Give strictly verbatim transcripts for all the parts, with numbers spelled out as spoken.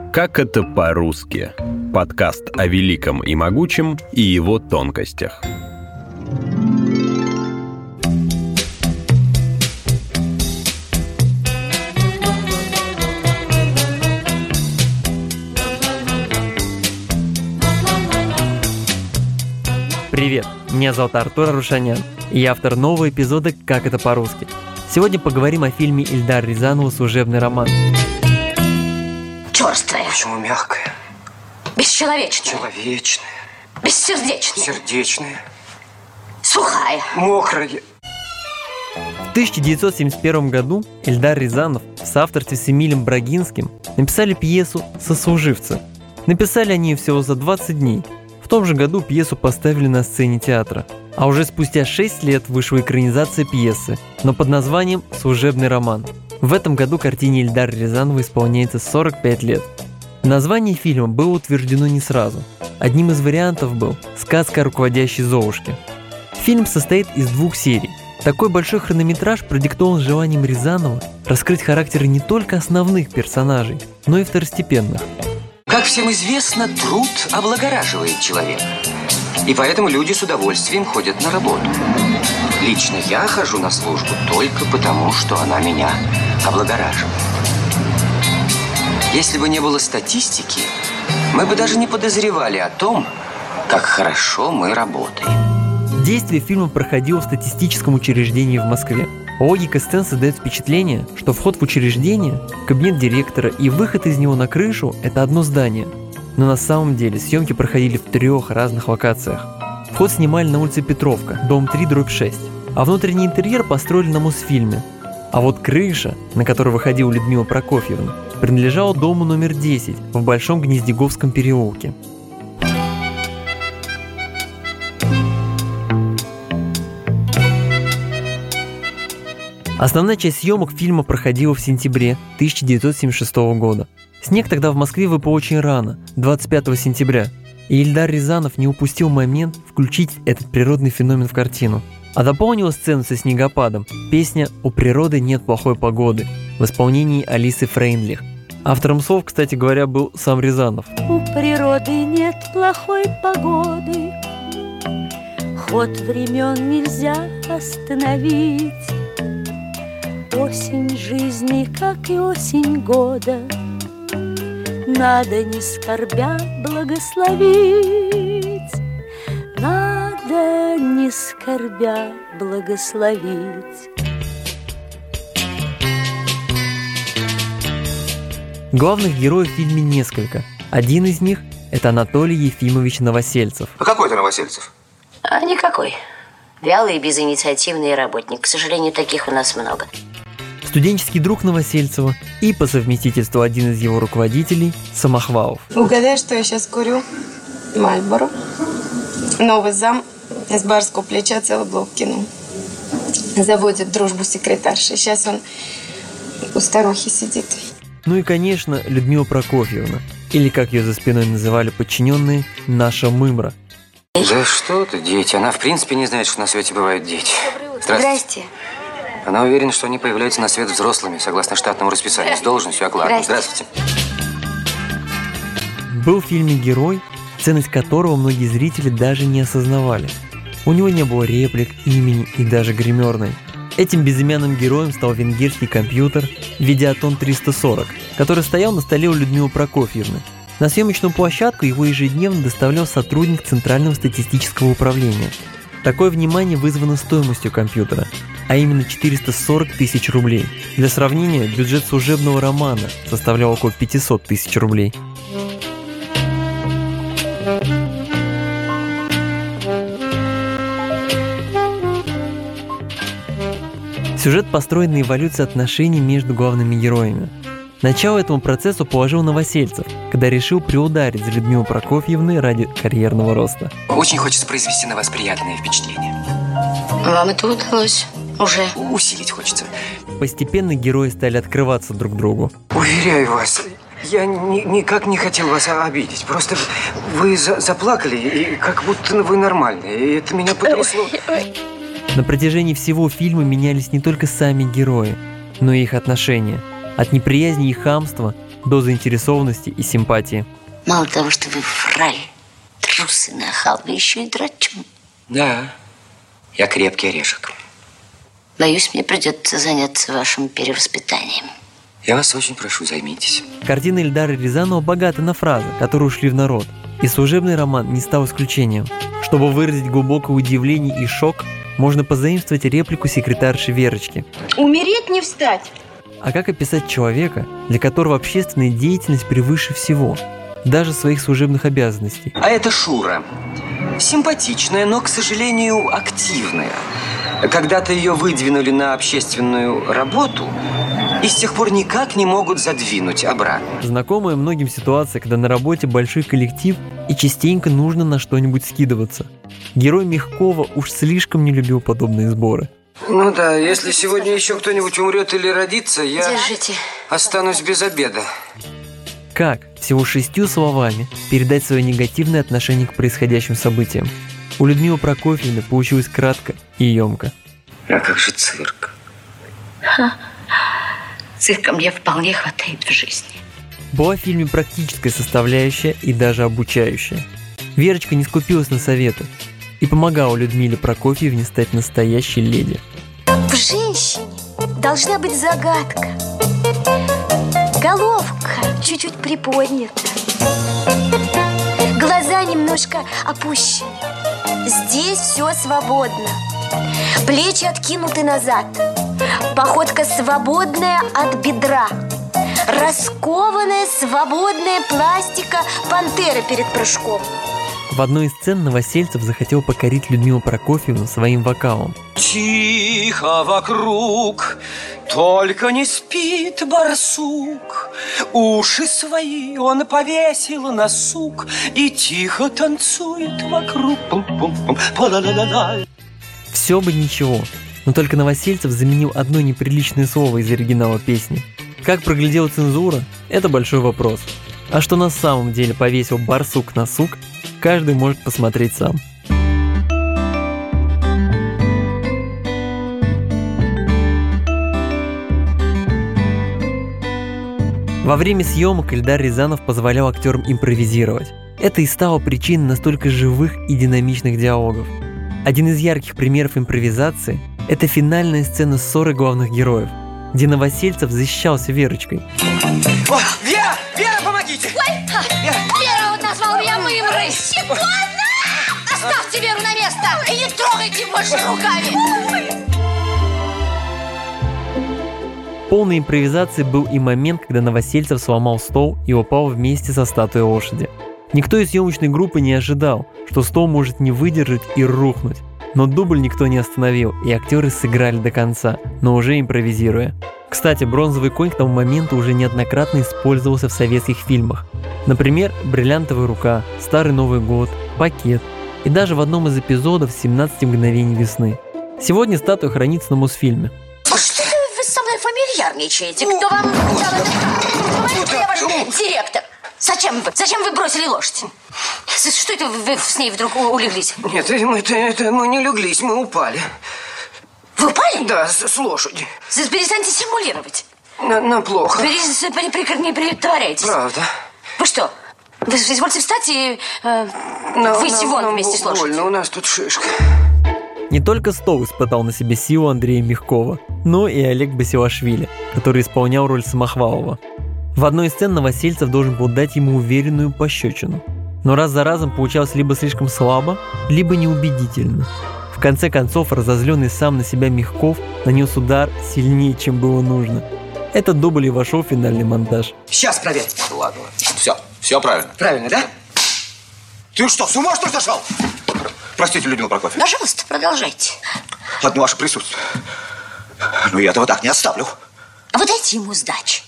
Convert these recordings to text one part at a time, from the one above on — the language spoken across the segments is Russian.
Как это по-русски? Подкаст о великом и могучем и его тонкостях. Привет, меня зовут Артур Арушанян, и я автор нового эпизода «Как это по-русски». Сегодня поговорим о фильме Эльдара Рязанова «Служебный роман». Чёрствая. Почему мягкая? Бесчеловечная. Человечная. Бессердечная. Сердечная. Сухая. Мокрая. В тысяча девятьсот семьдесят первом году Эльдар Рязанов в соавторстве с Эмилем Брагинским написали пьесу «Сослуживцы». Написали они ее всего за двадцать дней. В том же году пьесу поставили на сцене театра. А уже спустя шесть лет вышла экранизация пьесы, но под названием «Служебный роман». В этом году картине Эльдара Рязанова исполняется сорок пять лет. Название фильма было утверждено не сразу. Одним из вариантов был «Сказка о руководящей Золушке». Фильм состоит из двух серий. Такой большой хронометраж продиктован желанием Рязанова раскрыть характеры не только основных персонажей, но и второстепенных. Как всем известно, труд облагораживает человека. И поэтому люди с удовольствием ходят на работу. Лично я хожу на службу только потому, что она меня облагораживает. Если бы не было статистики, мы бы даже не подозревали о том, как хорошо мы работаем. Действие фильма проходило в статистическом учреждении в Москве. Логика сцен создает впечатление, что вход в учреждение, кабинет директора и выход из него на крышу – это одно здание. Но на самом деле съемки проходили в трех разных локациях. Вход снимали на улице Петровка, дом три, дробь шесть, а внутренний интерьер построили на Мосфильме. А вот крыша, на которую выходила Людмила Прокофьевна, принадлежала дому номер десять в Большом Гнездеговском переулке. Основная часть съемок фильма проходила в сентябре тысяча девятьсот семьдесят шестого года. Снег тогда в Москве выпал очень рано, двадцать пятого сентября, и Эльдар Рязанов не упустил момент включить этот природный феномен в картину. А дополнила сцену со снегопадом песня «У природы нет плохой погоды» в исполнении Алисы Фрейндлих. Автором слов, кстати говоря, был сам Рязанов. У природы нет плохой погоды, ход времен нельзя остановить. Осень жизни, как и осень года, надо не скорбя благословить. Надо не скорбя благословить. Главных героев в фильме несколько. Один из них – это Анатолий Ефимович Новосельцев. А какой ты Новосельцев? А никакой. Вялый и безинициативный работник. К сожалению, таких у нас много. Студенческий друг Новосельцева и по совместительству один из его руководителей – Самохвалов. Угадай, что я сейчас курю? Мальборо. Новый зам из барского плеча целый блок кинул. Заводит дружбу секретарши. Сейчас он у старухи сидит. Ну и, конечно, Людмила Прокофьевна, или, как ее за спиной называли подчиненные, наша мымра. Да что ты, дети. Она в принципе не знает, что на свете бывают дети. Здравствуйте. Здрасте. Она уверена, что они появляются на свет взрослыми, согласно штатному расписанию, с должностью окладом. Здравствуйте. Был в фильме герой, ценность которого многие зрители даже не осознавали. У него не было реплик, имени и даже гримерной. Этим безымянным героем стал венгерский компьютер Видеотон триста сорок, который стоял на столе у Людмилы Прокофьевны. На съемочную площадку его ежедневно доставлял сотрудник Центрального статистического управления. Такое внимание вызвано стоимостью компьютера, а именно четыреста сорок тысяч рублей. Для сравнения, бюджет служебного романа составлял около пятьсот тысяч рублей. Сюжет построен на эволюции отношений между главными героями. Начало этому процессу положил Новосельцев, когда решил приударить за Людмилой Прокофьевной ради карьерного роста. Очень хочется произвести на вас приятное впечатление. Вам это удалось уже? Усилить хочется. Постепенно герои стали открываться друг другу. Уверяю вас, я ни, никак не хотел вас обидеть. Просто вы за, заплакали, и как будто вы нормальные. И это меня потрясло. На протяжении всего фильма менялись не только сами герои, но и их отношения. От неприязни и хамства до заинтересованности и симпатии. Мало того, что вы врали, трус и нахал, вы еще и драчун. Да, я крепкий орешек. Боюсь, мне придется заняться вашим перевоспитанием. Я вас очень прошу, займитесь. Картины Эльдара Рязанова богаты на фразы, которые ушли в народ. И служебный роман не стал исключением. Чтобы выразить глубокое удивление и шок, можно позаимствовать реплику секретарши Верочки. Умереть не встать. А как описать человека, для которого общественная деятельность превыше всего, даже своих служебных обязанностей? А это Шура. Симпатичная, но, к сожалению, активная. Когда-то ее выдвинули на общественную работу и с тех пор никак не могут задвинуть обратно. Знакомая многим ситуация, когда на работе большой коллектив и частенько нужно на что-нибудь скидываться. Герой Мягкова уж слишком не любил подобные сборы. Ну да, если сегодня еще кто-нибудь умрет или родится, я Держите. останусь без обеда. Как всего шестью словами передать свое негативное отношение к происходящим событиям? У Людмилы Прокофьевны получилось кратко и емко. А как же цирк? Ха. Цирка мне вполне хватает в жизни. Была в фильме практическая составляющая и даже обучающая. Верочка не скупилась на советы и помогала Людмиле Прокофьевне стать настоящей леди. В женщине должна быть загадка. Головка чуть-чуть приподнята. Глаза немножко опущены. Здесь все свободно. Плечи откинуты назад. Походка свободная от бедра. Раскованная, свободная пластика пантеры перед прыжком. В одной из сцен Новосельцев захотел покорить Людмилу Прокофьевну своим вокалом. Тихо вокруг, только не спит барсук. Уши свои он повесил на сук и тихо танцует вокруг. Все бы ничего, но только Новосельцев заменил одно неприличное слово из оригинала песни. Как проглядела цензура, это большой вопрос. А что на самом деле повесил барсук на сук, каждый может посмотреть сам. Во время съемок Эльдар Рязанов позволял актерам импровизировать. Это и стало причиной настолько живых и динамичных диалогов. Один из ярких примеров импровизации – это финальная сцена ссоры главных героев, где Новосельцев защищался Верочкой. О, Вера! Вера, помогите! Ой, Вера, Вера вот назвал меня мымрой. Ладно! Оставьте Веру на место и не трогайте больше руками. Полной импровизацией был и момент, когда Новосельцев сломал стол и упал вместе со статуей лошади. Никто из съемочной группы не ожидал, что стол может не выдержать и рухнуть. Но дубль никто не остановил, и актеры сыграли до конца, но уже импровизируя. Кстати, бронзовый конь к тому моменту уже неоднократно использовался в советских фильмах. Например, «Бриллиантовая рука», «Старый Новый год», «Пакет» и даже в одном из эпизодов «семнадцать мгновений весны». Сегодня статуя хранится на Мосфильме. Что вы со мной фамильярничаете? Кто вам дал это право? Говорите, я ваш директор. Зачем вы? Зачем вы бросили лошадь? Что это вы с ней вдруг улеглись? нет, мы, это, это, мы не леглись, мы упали. Вы упали? Да, с, с лошади. Перестаньте симулировать. На- Нам плохо. Не притворяйтесь. Правда. Вы что? Вы извольте встать и э, Но- выйти нам- вон нам вместе с лошадью. больно, у нас тут шишка. Не только стол испытал на себе силу Андрея Мягкова, но и Олег Басилашвили, который исполнял роль Самохвалова. В одной из сцен Новосельцев должен был дать ему уверенную пощечину. Но раз за разом получалось либо слишком слабо, либо неубедительно. В конце концов, разозленный сам на себя Мягков нанес удар сильнее, чем было нужно. Этот дубль и вошел в финальный монтаж. Сейчас проверь. Ладно, все, все правильно. Правильно, да? Ты что, с ума что ли сошел? Простите, Людмила Прокофьевна. Пожалуйста, продолжайте. Одно ваше присутствие. Но я этого так не оставлю. А вы дайте ему сдачи.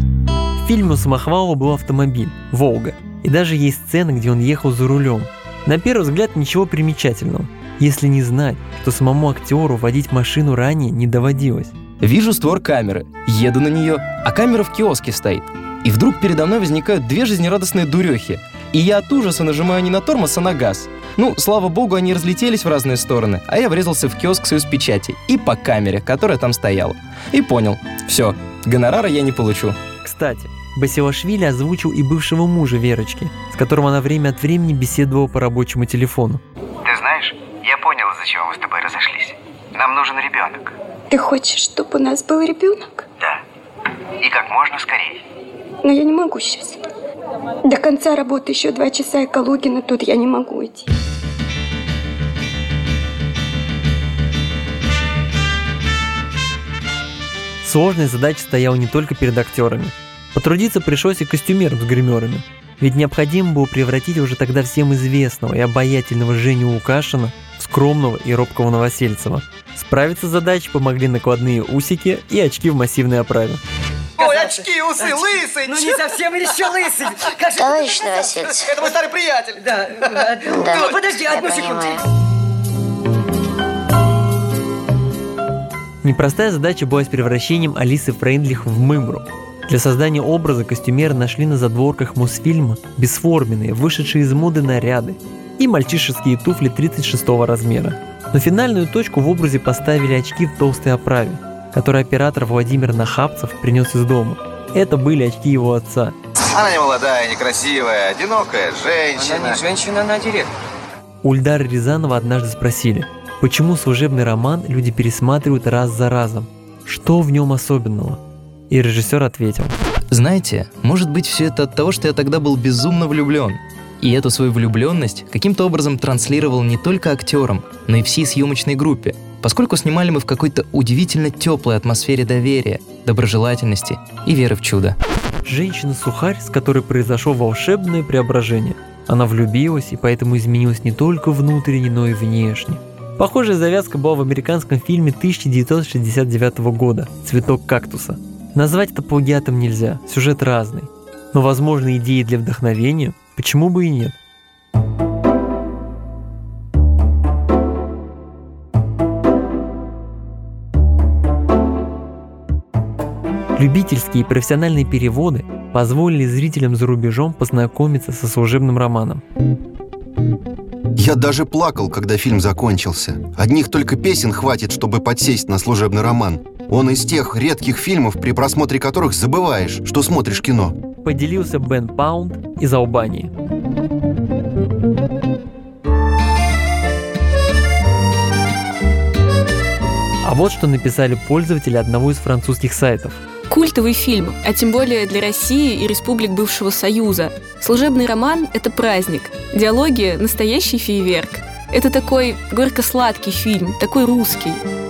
В фильме у Самохвалова был автомобиль «Волга», и даже есть сцена, где он ехал за рулем. На первый взгляд ничего примечательного, если не знать, что самому актеру водить машину ранее не доводилось. Вижу створ камеры, еду на нее, а камера в киоске стоит. И вдруг передо мной возникают две жизнерадостные дурехи, и я от ужаса нажимаю не на тормоз, а на газ. Ну, слава богу, они разлетелись в разные стороны, а я врезался в киоск «Союзпечати» и по камере, которая там стояла. И понял, все, гонорара я не получу. Кстати, Басилашвили озвучил и бывшего мужа Верочки, с которым она время от времени беседовала по рабочему телефону. Ты знаешь, я понял, из-за чего мы с тобой разошлись. Нам нужен ребенок. Ты хочешь, чтобы у нас был ребенок? Да. И как можно скорее. Но я не могу сейчас. До конца работы еще два часа экологии, но тут я не могу идти. Сложная задача стояла не только перед актерами. Потрудиться пришлось и костюмерам с гримерами. Ведь необходимо было превратить уже тогда всем известного и обаятельного Женю Лукашина в скромного и робкого Новосельцева. Справиться с задачей помогли накладные усики и очки в массивной оправе. Ой, очки, усы, лысый! Ну не совсем еще лысый. Товарищ Новосельцев. Это мой старый приятель. Да. Да. Подожди, одну секунду. Непростая задача была с превращением Алисы Фрейндлих в Мымру. Для создания образа костюмеры нашли на задворках Мосфильма бесформенные, вышедшие из моды наряды и мальчишеские туфли тридцать шестого размера. Но финальную точку в образе поставили очки в толстой оправе, которые оператор Владимир Нахапцев принес из дома. Это были очки его отца. Она не молодая, некрасивая, одинокая женщина. Она не женщина, она директор. У Ильдара Рязанова однажды спросили, почему служебный роман люди пересматривают раз за разом? Что в нем особенного? И режиссер ответил: знаете, может быть, все это от того, что я тогда был безумно влюблен. И эту свою влюбленность каким-то образом транслировал не только актерам, но и всей съемочной группе, поскольку снимали мы в какой-то удивительно теплой атмосфере доверия, доброжелательности и веры в чудо. Женщина-сухарь, с которой произошло волшебное преображение. Она влюбилась и поэтому изменилась не только внутренне, но и внешне. Похожая завязка была в американском фильме тысяча девятьсот шестьдесят девятого года «Цветок кактуса». Назвать это плагиатом нельзя, сюжет разный. Но, возможно, идеи для вдохновения, почему бы и нет? Любительские и профессиональные переводы позволили зрителям за рубежом познакомиться со служебным романом. Я даже плакал, когда фильм закончился. Одних только песен хватит, чтобы подсесть на служебный роман. Он из тех редких фильмов, при просмотре которых забываешь, что смотришь кино. Поделился Бен Паунд из Албании. А вот что написали пользователи одного из французских сайтов. Культовый фильм, а тем более для России и республик бывшего Союза. Служебный роман – это праздник. Диалоги – настоящий фейерверк. Это такой горько-сладкий фильм, такой русский.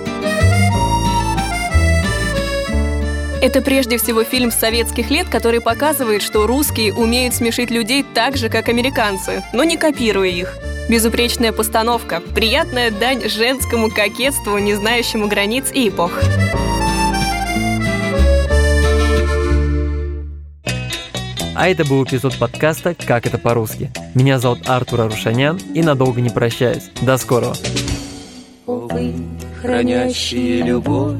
Это прежде всего фильм с советских лет, который показывает, что русские умеют смешить людей так же, как американцы, но не копируя их. Безупречная постановка, приятная дань женскому кокетству, не знающему границ и эпох. А это был эпизод подкаста «Как это по-русски». Меня зовут Артур Арушанян, и надолго не прощаюсь. До скорого. О, вы, хранящие любовь,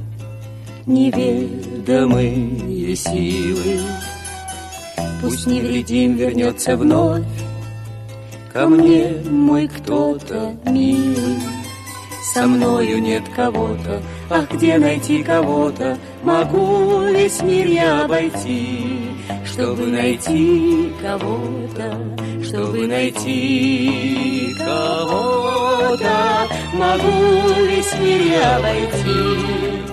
неведомые силы, пусть невредим вернется вновь ко мне мой кто-то милый. Со мною нет кого-то, ах, где найти кого-то? Могу весь мир я обойти, чтобы найти кого-то, чтобы найти кого-то. Могу весь мир я обойти.